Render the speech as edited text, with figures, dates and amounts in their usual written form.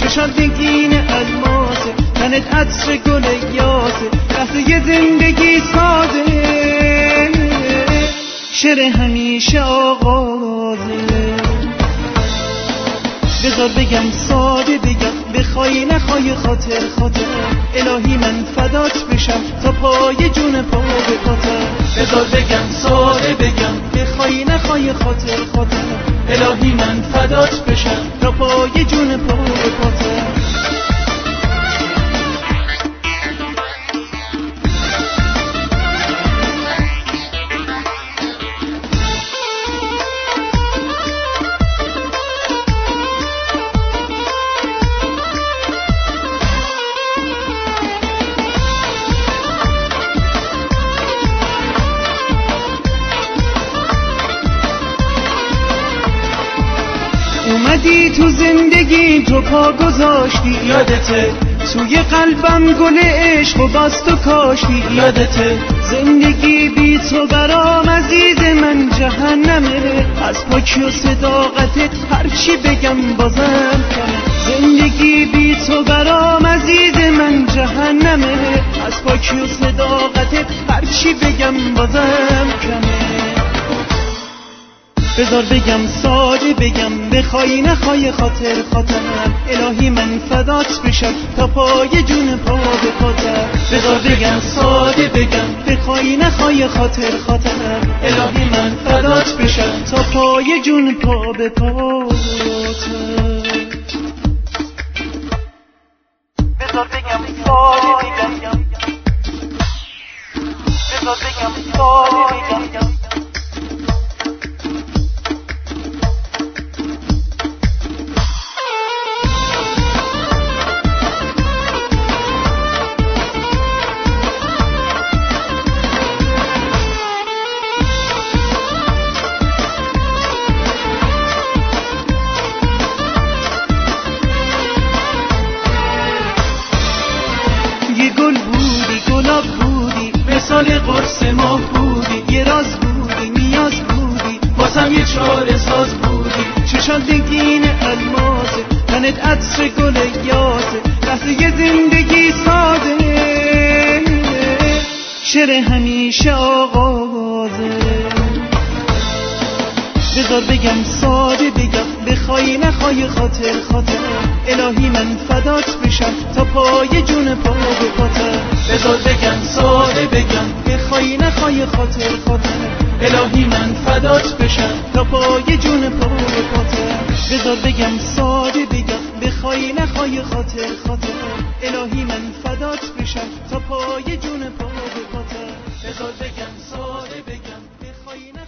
چشات نگین الماسه، تنت عطر گل یاسه، لحظه زندگی سازه، شعر همیشه آغازه. بذار بگم ساده بگم، بخوای نخوای خاطر خاطر، الهی من فدات بشم تا پای جون پا به پاتم. بذار بگم ساده بگم، بخوای نخوای خاطر خاطر، الهی من فدات بشم تا پای جون پا به پاتم. اومدی تو زندگی، تو پا گذاشتی، یادته توی قلبم گل عشق و باز تو کاشتی، یادته زندگی بی تو برام عزیز من جهنمه، از پاکی و صداقتت هرچی بگم بازم کمه. زندگی بی تو برام عزیز من جهنمه، از پاکی و صداقتت هرچی بگم بازم کمه. بذار بگم ساده بگم، بخوای نخوای خاطر خاطرم، الهی من فدات بشم تا پای جون پا به پاتم. بذار بگم ساده بگم، بخوای نخوای خاطر خاطرم، الهی من فدات بشم تا پای جون پا به پاتم. بذار بگم ساده بگم، بذار بگم ساده بگم. مثال قرص ماه بودی، یه راز بودی، نیاز بودی، واسم یه چاره ساز بودی. چشات نگین الماسه، تنت عطر گل یاسه، لحظه زندگی سازه، شعر همیشه آغازه. بذار بگم ساده بگم، بخوای نخوای خاطر خاطر، الهی من فدات بشم تا پای جون پا به پاتم. بذار بگم ساده بگم، بخوای نخوای خاطر خاطر، الهی من فدات بشم تا پای جون پا به پاتم. بذار بگم ساده بگم، بخوای نخوای خاطر خاطر، الهی من فدات بشم تا پای جون پا به پاتم. بذار بگم ساده بگم، بخوای